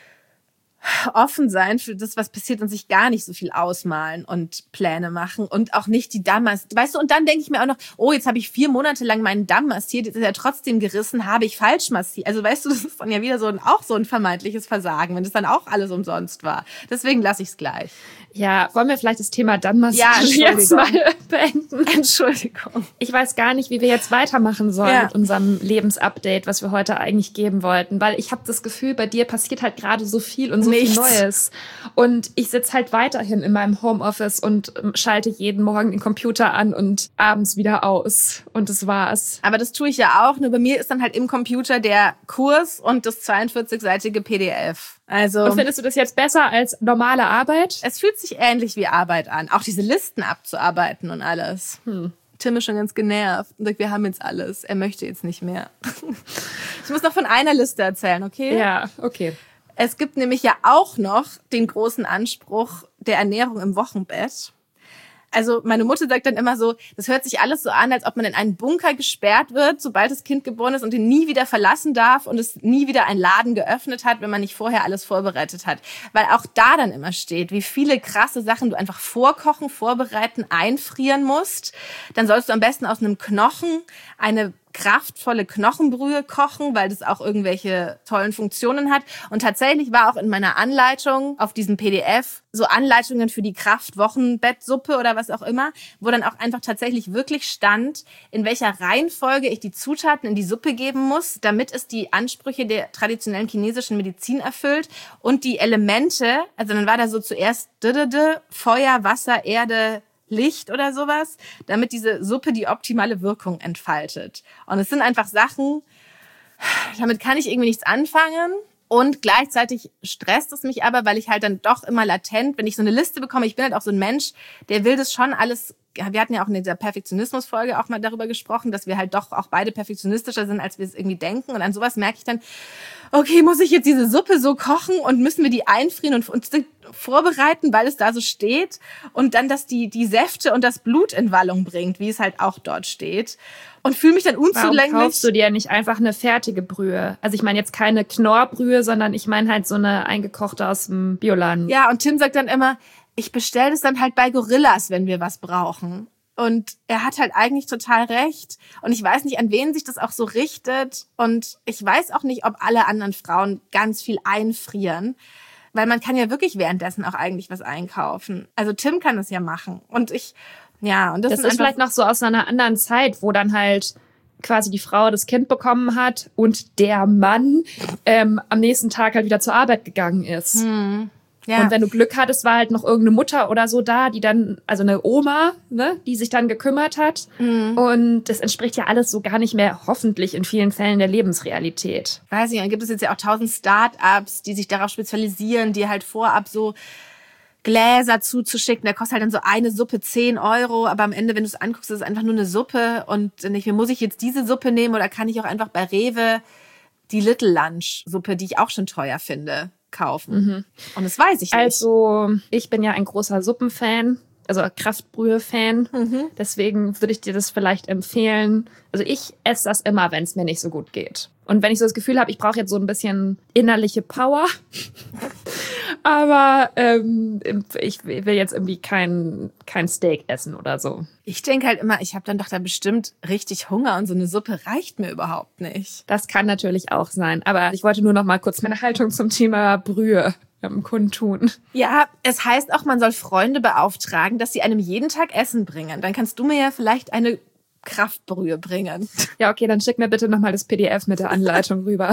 offen sein für das, was passiert und sich gar nicht so viel ausmalen und Pläne machen und auch nicht die Damm massieren. Weißt du, und dann denke ich mir auch noch, oh, jetzt habe ich 4 Monate lang meinen Damm massiert, jetzt ist er trotzdem gerissen, habe ich falsch massiert. Also weißt du, das ist dann ja wieder auch so ein vermeintliches Versagen, wenn das dann auch alles umsonst war. Deswegen lasse ich es gleich. Ja, wollen wir vielleicht das Thema Dammmassage jetzt mal beenden? Entschuldigung. Ich weiß gar nicht, wie wir jetzt weitermachen sollen mit unserem Lebensupdate, was wir heute eigentlich geben wollten, weil ich habe das Gefühl, bei dir passiert halt gerade so viel und so viel Neues. Und ich sitze halt weiterhin in meinem Homeoffice und schalte jeden Morgen den Computer an und abends wieder aus. Und das war's. Aber das tue ich ja auch, nur bei mir ist dann halt im Computer der Kurs und das 42-seitige PDF. Also, und findest du das jetzt besser als normale Arbeit? Es fühlt sich ähnlich wie Arbeit an. Auch diese Listen abzuarbeiten und alles. Tim ist schon ganz genervt und sagt, wir haben jetzt alles. Er möchte jetzt nicht mehr. Ich muss noch von einer Liste erzählen, okay? Ja, okay. Es gibt nämlich ja auch noch den großen Anspruch der Ernährung im Wochenbett. Also meine Mutter sagt dann immer so, das hört sich alles so an, als ob man in einen Bunker gesperrt wird, sobald das Kind geboren ist und ihn nie wieder verlassen darf und es nie wieder ein Laden geöffnet hat, wenn man nicht vorher alles vorbereitet hat. Weil auch da dann immer steht, wie viele krasse Sachen du einfach vorkochen, vorbereiten, einfrieren musst. Dann sollst du am besten aus einem Knochen eine kraftvolle Knochenbrühe kochen, weil das auch irgendwelche tollen Funktionen hat. Und tatsächlich war auch in meiner Anleitung auf diesem PDF so Anleitungen für die Kraftwochenbettsuppe oder was auch immer, wo dann auch einfach tatsächlich wirklich stand, in welcher Reihenfolge ich die Zutaten in die Suppe geben muss, damit es die Ansprüche der traditionellen chinesischen Medizin erfüllt und die Elemente, also dann war da so zuerst Feuer, Wasser, Erde, Licht oder sowas, damit diese Suppe die optimale Wirkung entfaltet. Und es sind einfach Sachen, damit kann ich irgendwie nichts anfangen. Und gleichzeitig stresst es mich aber, weil ich halt dann doch immer latent, wenn ich so eine Liste bekomme, ich bin halt auch so ein Mensch, der will das schon alles, wir hatten ja auch in dieser Perfektionismus-Folge auch mal darüber gesprochen, dass wir halt doch auch beide perfektionistischer sind, als wir es irgendwie denken. Und an sowas merke ich dann, okay, muss ich jetzt diese Suppe so kochen und müssen wir die einfrieren und uns vorbereiten, weil es da so steht und dann, dass die Säfte und das Blut in Wallung bringt, wie es halt auch dort steht. Und fühle mich dann unzulänglich. Warum kaufst du dir nicht einfach eine fertige Brühe? Also ich meine jetzt keine Knorrbrühe, sondern ich meine halt so eine eingekochte aus dem Bioladen. Ja, und Tim sagt dann immer, ich bestelle das dann halt bei Gorillas, wenn wir was brauchen. Und er hat halt eigentlich total recht. Und ich weiß nicht, an wen sich das auch so richtet. Und ich weiß auch nicht, ob alle anderen Frauen ganz viel einfrieren. Weil man kann ja wirklich währenddessen auch eigentlich was einkaufen. Also Tim kann das ja machen. Und das ist vielleicht noch so aus einer anderen Zeit, wo dann halt quasi die Frau das Kind bekommen hat und der Mann am nächsten Tag halt wieder zur Arbeit gegangen ist. Ja. Und wenn du Glück hattest, war halt noch irgendeine Mutter oder so da, die dann, also eine Oma, ne, die sich dann gekümmert hat. Und das entspricht ja alles so gar nicht mehr, hoffentlich in vielen Fällen, der Lebensrealität. Weiß ich, dann gibt es jetzt ja auch 1000 Start-ups, die sich darauf spezialisieren, die halt vorab so Gläser zuzuschicken. Da kostet halt dann so eine Suppe 10 €, aber am Ende, wenn du es anguckst, ist es einfach nur eine Suppe und nicht mehr, muss ich jetzt diese Suppe nehmen oder kann ich auch einfach bei Rewe die Little Lunch Suppe, die ich auch schon teuer finde, kaufen. Und das weiß ich nicht. Also, ich bin ja ein großer Suppenfan, also Kraftbrühe-Fan. Deswegen würde ich dir das vielleicht empfehlen. Also ich esse das immer, wenn es mir nicht so gut geht. Und wenn ich so das Gefühl habe, ich brauche jetzt so ein bisschen innerliche Power. Aber ich will jetzt irgendwie kein Steak essen oder so. Ich denke halt immer, ich habe dann doch da bestimmt richtig Hunger und so eine Suppe reicht mir überhaupt nicht. Das kann natürlich auch sein. Aber ich wollte nur noch mal kurz meine Haltung zum Thema Brühe kundtun. Ja, es heißt auch, man soll Freunde beauftragen, dass sie einem jeden Tag Essen bringen. Dann kannst du mir ja vielleicht eine Kraftbrühe bringen. Ja, okay, dann schick mir bitte noch mal das PDF mit der Anleitung rüber.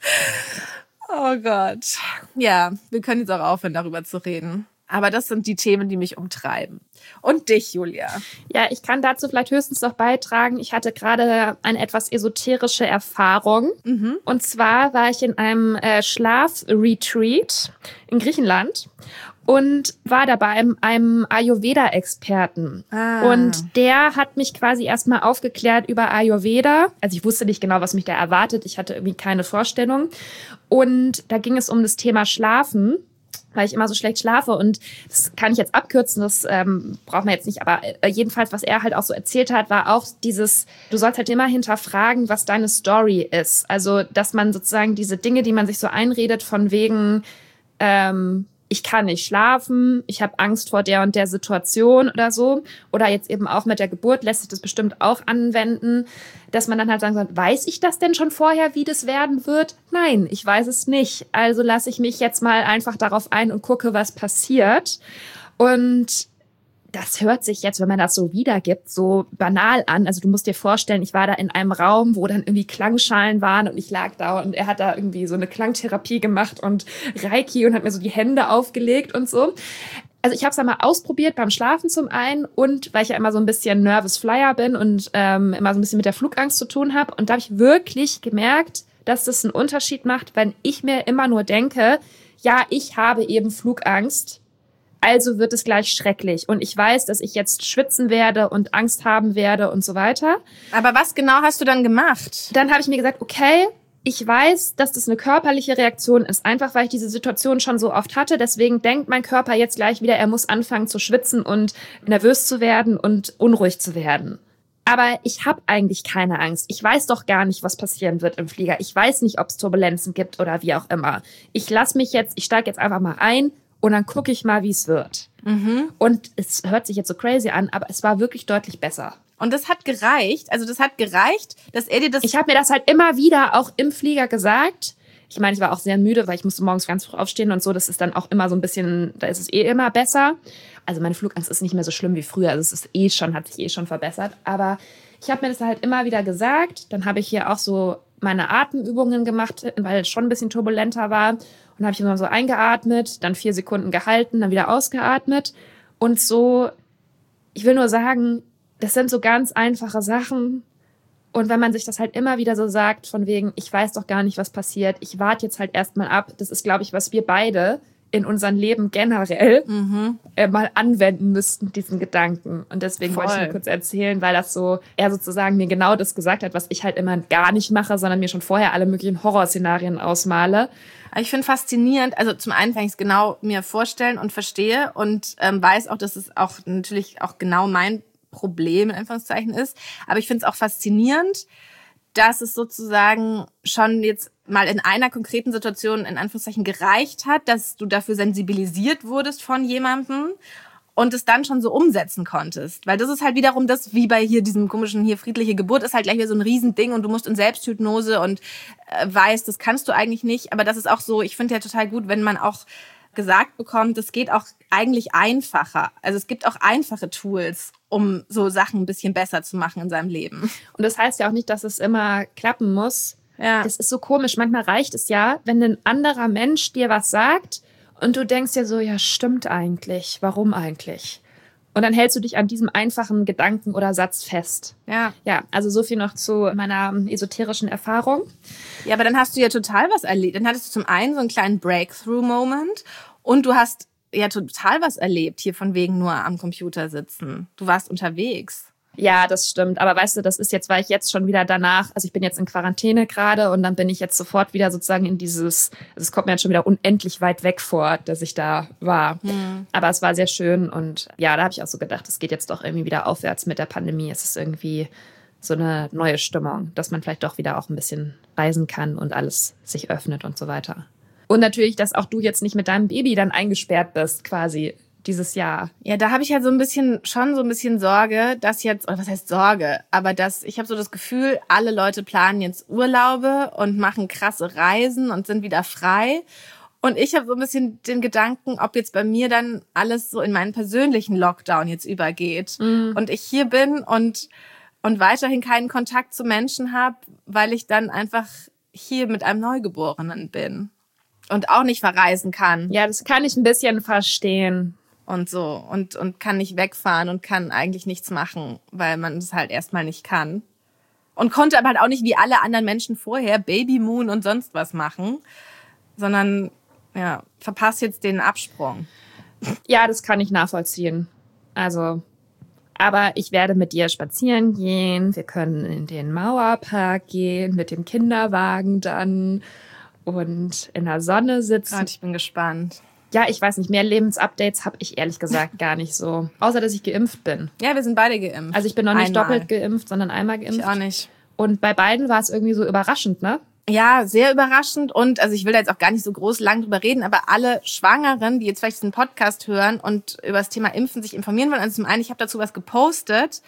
Oh Gott. Ja, wir können jetzt auch aufhören, darüber zu reden. Aber das sind die Themen, die mich umtreiben. Und dich, Julia? Ja, ich kann dazu vielleicht höchstens noch beitragen. Ich hatte gerade eine etwas esoterische Erfahrung. Und zwar war ich in einem Schlafretreat in Griechenland und war dabei einem Ayurveda-Experten. Und der hat mich quasi erstmal aufgeklärt über Ayurveda. Also ich wusste nicht genau, was mich da erwartet. Ich hatte irgendwie keine Vorstellung. Und da ging es um das Thema Schlafen, weil ich immer so schlecht schlafe. Und das kann ich jetzt abkürzen, das braucht man jetzt nicht. Aber jedenfalls, was er halt auch so erzählt hat, war auch dieses, du sollst halt immer hinterfragen, was deine Story ist. Also, dass man sozusagen diese Dinge, die man sich so einredet, von wegen, ich kann nicht schlafen, ich habe Angst vor der und der Situation oder so. Oder jetzt eben auch mit der Geburt lässt sich das bestimmt auch anwenden, dass man dann halt sagen soll, weiß ich das denn schon vorher, wie das werden wird? Nein, ich weiß es nicht. Also lasse ich mich jetzt mal einfach darauf ein und gucke, was passiert. Und das hört sich jetzt, wenn man das so wiedergibt, so banal an. Also du musst dir vorstellen, ich war da in einem Raum, wo dann irgendwie Klangschalen waren und ich lag da und er hat da irgendwie so eine Klangtherapie gemacht und Reiki und hat mir so die Hände aufgelegt und so. Also ich habe es einmal ausprobiert beim Schlafen zum einen und weil ich ja immer so ein bisschen Nervous Flyer bin und immer so ein bisschen mit der Flugangst zu tun habe. Und da habe ich wirklich gemerkt, dass das einen Unterschied macht, wenn ich mir immer nur denke, ja, ich habe eben Flugangst. Also wird es gleich schrecklich. Und ich weiß, dass ich jetzt schwitzen werde und Angst haben werde und so weiter. Aber was genau hast du dann gemacht? Dann habe ich mir gesagt, okay, ich weiß, dass das eine körperliche Reaktion ist. Einfach, weil ich diese Situation schon so oft hatte. Deswegen denkt mein Körper jetzt gleich wieder, er muss anfangen zu schwitzen und nervös zu werden und unruhig zu werden. Aber ich habe eigentlich keine Angst. Ich weiß doch gar nicht, was passieren wird im Flieger. Ich weiß nicht, ob es Turbulenzen gibt oder wie auch immer. Ich steige jetzt einfach mal ein. Und dann gucke ich mal, wie es wird. Und es hört sich jetzt so crazy an, aber es war wirklich deutlich besser. Und das hat gereicht? Also das hat gereicht, dass er dir das... Ich habe mir das halt immer wieder auch im Flieger gesagt. Ich meine, ich war auch sehr müde, weil ich musste morgens ganz früh aufstehen und so. Das ist dann auch immer so ein bisschen, da ist es immer besser. Also meine Flugangst ist nicht mehr so schlimm wie früher. Also es ist hat sich schon verbessert. Aber ich habe mir das halt immer wieder gesagt. Dann habe ich hier auch so meine Atemübungen gemacht, weil es schon ein bisschen turbulenter war. Und habe ich immer so eingeatmet, dann 4 Sekunden gehalten, dann wieder ausgeatmet. Und so, ich will nur sagen, das sind so ganz einfache Sachen. Und wenn man sich das halt immer wieder so sagt, von wegen, ich weiß doch gar nicht, was passiert, ich warte jetzt halt erstmal ab. Das ist, glaube ich, was wir beide in unserem Leben generell mal anwenden müssten, diesen Gedanken. Und deswegen wollte ich nur kurz erzählen, weil das so, er sozusagen mir genau das gesagt hat, was ich halt immer gar nicht mache, sondern mir schon vorher alle möglichen Horrorszenarien ausmale. Ich finde faszinierend, also zum einen kann ich es genau mir vorstellen und verstehe und weiß auch, dass es auch natürlich auch genau mein Problem in Anführungszeichen ist. Aber ich finde es auch faszinierend, dass es sozusagen schon jetzt mal in einer konkreten Situation in Anführungszeichen gereicht hat, dass du dafür sensibilisiert wurdest von jemandem und es dann schon so umsetzen konntest. Weil das ist halt wiederum das, wie bei hier diesem komischen, hier friedliche Geburt, ist halt gleich wieder so ein Riesending und du musst in Selbsthypnose und weißt, das kannst du eigentlich nicht. Aber das ist auch so, ich finde ja total gut, wenn man auch gesagt bekommt, das geht auch eigentlich einfacher. Also es gibt auch einfache Tools, um so Sachen ein bisschen besser zu machen in seinem Leben. Und das heißt ja auch nicht, dass es immer klappen muss. Ja. Das ist so komisch. Manchmal reicht es ja, wenn ein anderer Mensch dir was sagt Und du denkst dir so, ja, stimmt eigentlich. Warum eigentlich? Und dann hältst du dich an diesem einfachen Gedanken oder Satz fest. Ja. Ja, also so viel noch zu meiner esoterischen Erfahrung. Ja, aber dann hast du ja total was erlebt. Dann hattest du zum einen so einen kleinen Breakthrough-Moment und du hast ja total was erlebt, hier von wegen nur am Computer sitzen. Du warst unterwegs. Ja, das stimmt. Aber weißt du, das ist jetzt, weil ich jetzt schon wieder danach, also ich bin jetzt in Quarantäne gerade und dann bin ich jetzt sofort wieder sozusagen in dieses, also es kommt mir jetzt schon wieder unendlich weit weg vor, dass ich da war. Aber es war sehr schön und ja, da habe ich auch so gedacht, es geht jetzt doch irgendwie wieder aufwärts mit der Pandemie. Es ist irgendwie so eine neue Stimmung, dass man vielleicht doch wieder auch ein bisschen reisen kann und alles sich öffnet und so weiter. Und natürlich, dass auch du jetzt nicht mit deinem Baby dann eingesperrt bist, quasi dieses Jahr. Ja, da habe ich halt schon so ein bisschen Sorge, dass jetzt, oder was heißt Sorge, aber ich habe so das Gefühl, alle Leute planen jetzt Urlaube und machen krasse Reisen und sind wieder frei. Und ich habe so ein bisschen den Gedanken, ob jetzt bei mir dann alles so in meinen persönlichen Lockdown jetzt übergeht. Und ich hier bin und weiterhin keinen Kontakt zu Menschen habe, weil ich dann einfach hier mit einem Neugeborenen bin und auch nicht verreisen kann. Ja, das kann ich ein bisschen verstehen. Und so und kann nicht wegfahren und kann eigentlich nichts machen, weil man es halt erstmal nicht kann. Und konnte aber halt auch nicht wie alle anderen Menschen vorher Babymoon und sonst was machen, sondern ja, verpasst jetzt den Absprung. Ja, das kann ich nachvollziehen. Also, aber ich werde mit dir spazieren gehen. Wir können in den Mauerpark gehen, mit dem Kinderwagen dann und in der Sonne sitzen. Und ich bin gespannt. Ja, ich weiß nicht, mehr Lebensupdates habe ich ehrlich gesagt gar nicht so. Außer, dass ich geimpft bin. Ja, wir sind beide geimpft. Also ich bin noch nicht Einmal. doppelt geimpft, sondern einmal geimpft. Ich auch nicht. Und bei beiden war es irgendwie so überraschend, ne? Ja, sehr überraschend. Und also ich will da jetzt auch gar nicht so groß lang drüber reden, aber alle Schwangeren, die jetzt vielleicht diesen Podcast hören und über das Thema Impfen sich informieren wollen, also zum einen, ich habe dazu was gepostet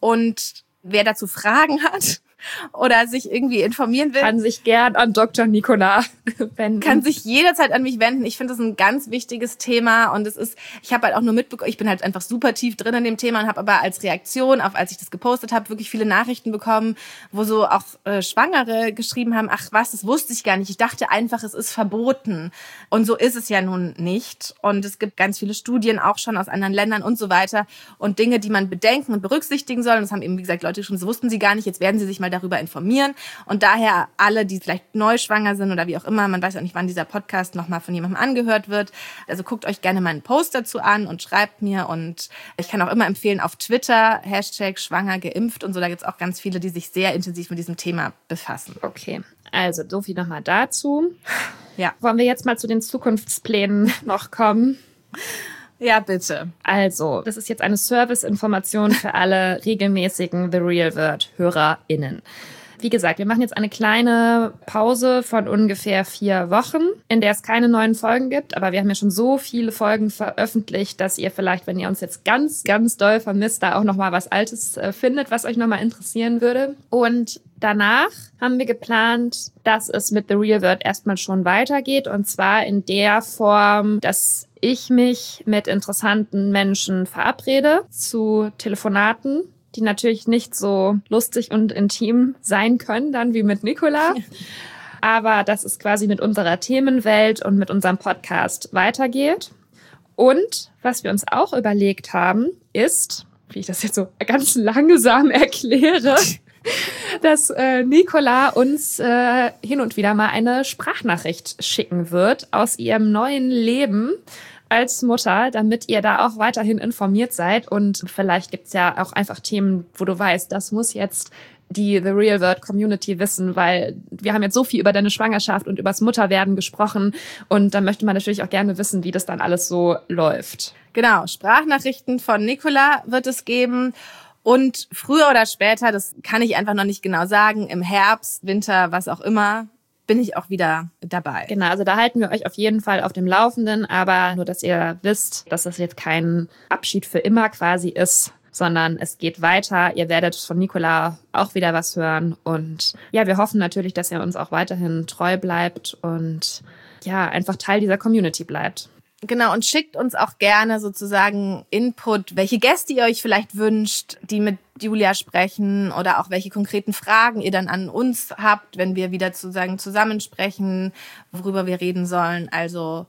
und wer dazu Fragen hat oder sich irgendwie informieren will, Kann sich gern an Dr. Nicola wenden. kann sich jederzeit an mich wenden. Ich finde das ein ganz wichtiges Thema und ich habe halt auch nur mitbekommen, ich bin halt einfach super tief drin in dem Thema und habe aber als Reaktion auf, als ich das gepostet habe, wirklich viele Nachrichten bekommen, wo so auch Schwangere geschrieben haben, ach was, das wusste ich gar nicht. Ich dachte einfach, es ist verboten. Und so ist es ja nun nicht. Und es gibt ganz viele Studien auch schon aus anderen Ländern und so weiter und Dinge, die man bedenken und berücksichtigen soll. Und das haben eben, wie gesagt, Leute schon, das wussten sie gar nicht. Jetzt werden sie sich mal darüber informieren. Und daher alle, die vielleicht neu schwanger sind oder wie auch immer, man weiß auch nicht, wann dieser Podcast nochmal von jemandem angehört wird. Also guckt euch gerne meinen Post dazu an und schreibt mir. Und ich kann auch immer empfehlen, auf Twitter, #schwangergeimpft und so, da gibt es auch ganz viele, die sich sehr intensiv mit diesem Thema befassen. Okay, also so viel nochmal dazu. Ja. Wollen wir jetzt mal zu den Zukunftsplänen noch kommen? Ja, bitte. Also, das ist jetzt eine Service-Information für alle regelmäßigen The Real Word-HörerInnen. Wie gesagt, wir machen jetzt eine kleine Pause von ungefähr 4 Wochen, in der es keine neuen Folgen gibt. Aber wir haben ja schon so viele Folgen veröffentlicht, dass ihr vielleicht, wenn ihr uns jetzt ganz, ganz doll vermisst, da auch nochmal was Altes findet, was euch nochmal interessieren würde. Und danach haben wir geplant, dass es mit The Real Word erstmal schon weitergeht. Und zwar in der Form, dass ich mich mit interessanten Menschen verabrede zu Telefonaten, die natürlich nicht so lustig und intim sein können, dann wie mit Nicola. Aber dass es quasi mit unserer Themenwelt und mit unserem Podcast weitergeht. Und was wir uns auch überlegt haben, ist, wie ich das jetzt so ganz langsam erkläre, dass Nicola uns hin und wieder mal eine Sprachnachricht schicken wird aus ihrem neuen Leben als Mutter, damit ihr da auch weiterhin informiert seid. Und vielleicht gibt's ja auch einfach Themen, wo du weißt, das muss jetzt die The Real World Community wissen, weil wir haben jetzt so viel über deine Schwangerschaft und übers Mutterwerden gesprochen. Und da möchte man natürlich auch gerne wissen, wie das dann alles so läuft. Genau, Sprachnachrichten von Nicola wird es geben. Und früher oder später, das kann ich einfach noch nicht genau sagen, im Herbst, Winter, was auch immer, bin ich auch wieder dabei. Genau, also da halten wir euch auf jeden Fall auf dem Laufenden, aber nur, dass ihr wisst, dass das jetzt kein Abschied für immer quasi ist, sondern es geht weiter. Ihr werdet von Nicola auch wieder was hören und ja, wir hoffen natürlich, dass ihr uns auch weiterhin treu bleibt und ja, einfach Teil dieser Community bleibt. Genau, und schickt uns auch gerne sozusagen Input, welche Gäste ihr euch vielleicht wünscht, die mit Julia sprechen oder auch welche konkreten Fragen ihr dann an uns habt, wenn wir wieder sozusagen zusammensprechen, worüber wir reden sollen. Also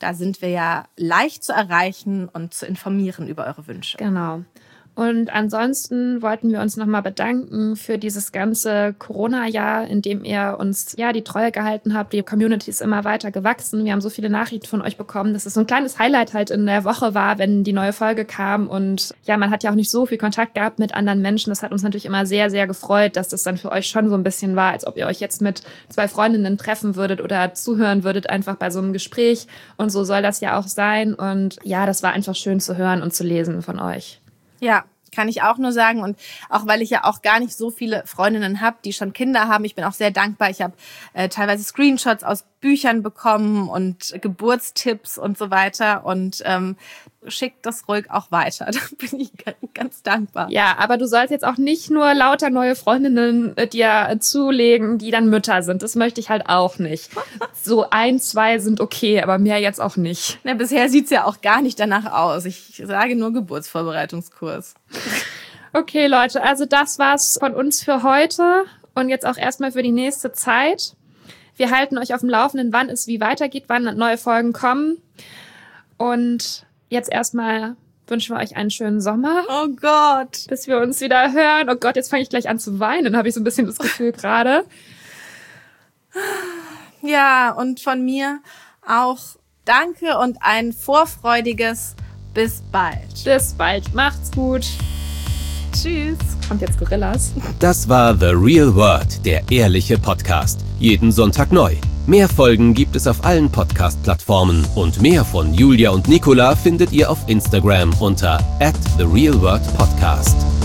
Da sind wir ja leicht zu erreichen und zu informieren über eure Wünsche. Genau. Und ansonsten wollten wir uns nochmal bedanken für dieses ganze Corona-Jahr, in dem ihr uns die Treue gehalten habt. Die Community ist immer weiter gewachsen. Wir haben so viele Nachrichten von euch bekommen, dass es so ein kleines Highlight halt in der Woche war, wenn die neue Folge kam. Und man hat ja auch nicht so viel Kontakt gehabt mit anderen Menschen. Das hat uns natürlich immer sehr, sehr gefreut, dass das dann für euch schon so ein bisschen war, als ob ihr euch jetzt mit 2 Freundinnen treffen würdet oder zuhören würdet, einfach bei so einem Gespräch. Und so soll das ja auch sein. Und das war einfach schön zu hören und zu lesen von euch. Ja, kann ich auch nur sagen. Und auch weil ich ja auch gar nicht so viele Freundinnen habe, die schon Kinder haben. Ich bin auch sehr dankbar. Ich habe teilweise Screenshots aus Büchern bekommen und Geburtstipps und so weiter. Und schickt das ruhig auch weiter. Da bin ich ganz dankbar. Ja, aber du sollst jetzt auch nicht nur lauter neue Freundinnen dir zulegen, die dann Mütter sind. Das möchte ich halt auch nicht. So 1, 2 sind okay, aber mehr jetzt auch nicht. Na, bisher sieht's ja auch gar nicht danach aus. Ich sage nur Geburtsvorbereitungskurs. Okay, Leute, also das war's von uns für heute und jetzt auch erstmal für die nächste Zeit. Wir halten euch auf dem Laufenden, wann es wie weitergeht, wann neue Folgen kommen. Und jetzt erstmal wünschen wir euch einen schönen Sommer. Oh Gott. Bis wir uns wieder hören. Oh Gott, jetzt fange ich gleich an zu weinen, habe ich so ein bisschen das Gefühl gerade. Ja, und von mir auch danke und ein vorfreudiges bis bald. Bis bald. Macht's gut. Tschüss. Kommt jetzt Gorillas. Das war The Real World, der ehrliche Podcast. Jeden Sonntag neu. Mehr Folgen gibt es auf allen Podcast-Plattformen und mehr von Julia und Nicola findet ihr auf Instagram unter @TheRealWorldPodcast.